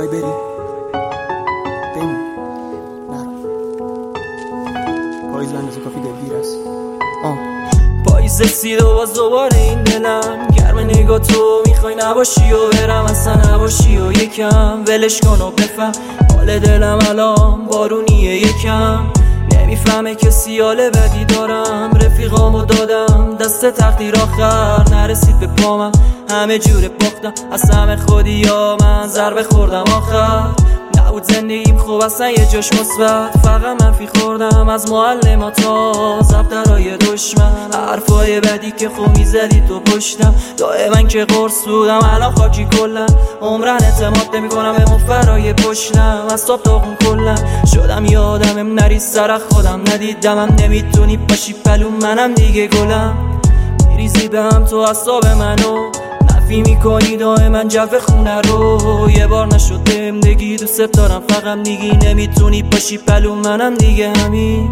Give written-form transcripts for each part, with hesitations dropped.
میخوای بری؟ بمون، نرو. پاییز بندازه کافی دلگیر است. پاییز رسید و باز دوباره این دلم گرم نگاه تو، میخوای نباشی و برم اصلا نباشی و یکم ولش کن و بفهم حال دلم الان بارونیه. یکم نمیفهمه که سیال بدی دارم، رفیقامو دادم دست تقدیر، آخر نرسید به پامم، همه جوره باختم از همه خودی ها من ضربه خوردم. آخر نبود زندگیم خوب اصلا یه جاش مثبت، فقط منفی خوردم از معلم‌ها تا زبدرهای دشمن، حرفای بدی که خوب میزدی تو پشتم، دائما که قرص بودم الان خاکی کلن، عمرن اعتماد نمی‌کنم به مفرای پشتم، از صبح تا خون کلن شدم یادم نری سر خودم ندیدمم، نمیتونی باشی پلو منم دیگه گلم، میریزی به هم تو اعصاب منو، نفی میکنی دائما جو خونه رو، یه بار نشد بهم بگی دوست دارم فقط میگی نمیتونی باشی پلو منم دیگه همین.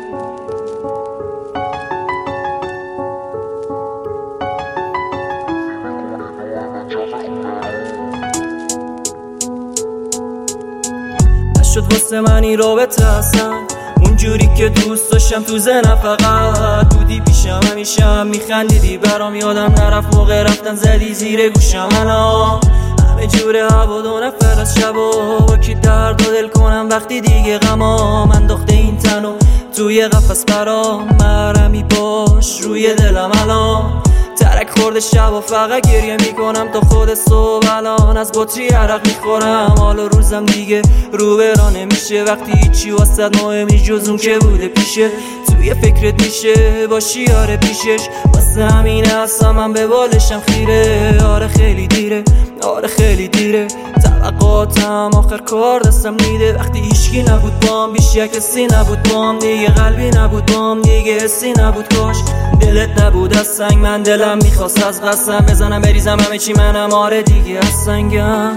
نشد واسه من این رابطه اصلا اونجوری که دوست داشتم، تو ذهنم فقط بودی پیشم، همیشه هم میخندیدی برام، یادم نرفت موقع رفتن زدی زیر گوشم، الان همه جوره هوا دو نفر از شبا، با کی درد و دل کنم وقتی دیگه غمام انداخته این تنو توی قفس برام، مرمی باش روی دلم الان، ترک خورده شب و فقط گریه میکنم تا خود صبح، الان از بطری عرق میخورم، حالا روزم دیگه رو برا نمیشه، وقتی هیچی واسد مهم نیست جز اون که بوده پیشه، توی فکرت میشه باشی آره پیشش، واسه همینه اصلا من به بالشم خیره، آره خیلی دیره، آره خیلی دیره، توقعاتم آخر کار دستم میده، وقتی هیچکی نبود بام، بیشتر کسی نبود بام، دیگه قلبی نبود بام، دیگه حسی نبود، کاش دلت نبود از سنگ، من دلم میخواست از قسم بزنم بریزم همه چی منم، آره دیگه از سنگم.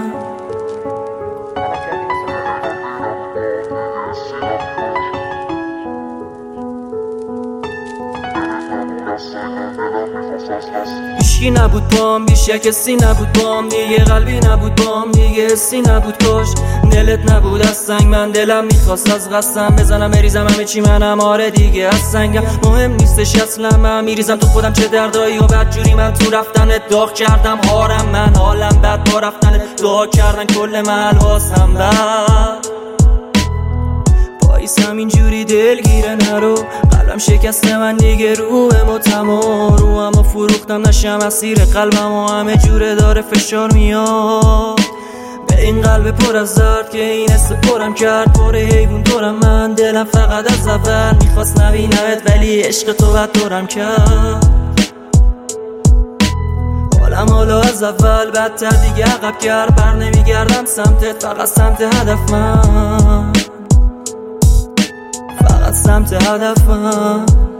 هیچکی نبود بام، بیشتر کسی نبود بام، دیگه قلبی نبود بام، دیگه حسی نبود، کاش دلت نبود از سنگ، من دلم میخواست از قسم بزنم بریزم همه چی منم، آره دیگه از سنگم، مهم نیستش اصلا من میریزم تو خودم چه دردایی و بدجوری، من تو رفتنت داغ کردم هارم، من حالم بد با رفتنت دعا کردن کل محل واسم بد، پاییز همینجوری دلگیره نرو، قلبم شکسته من دیگه روحم و تمام، روحم و فروختم نشم اسیر قلبم و همه جوره داره فشار میاد، به این قلب پر از درد که این حس پرم کرد، پر حیوان دورم من، دلم فقط از اول میخواست نبینمت ولی عشق تو بد دورم کرد، حالم حالا از اول بدتر دیگه عقب کرد، بر نمیگردم سمتت فقط سمت هدف من، فقط سمت هدفم.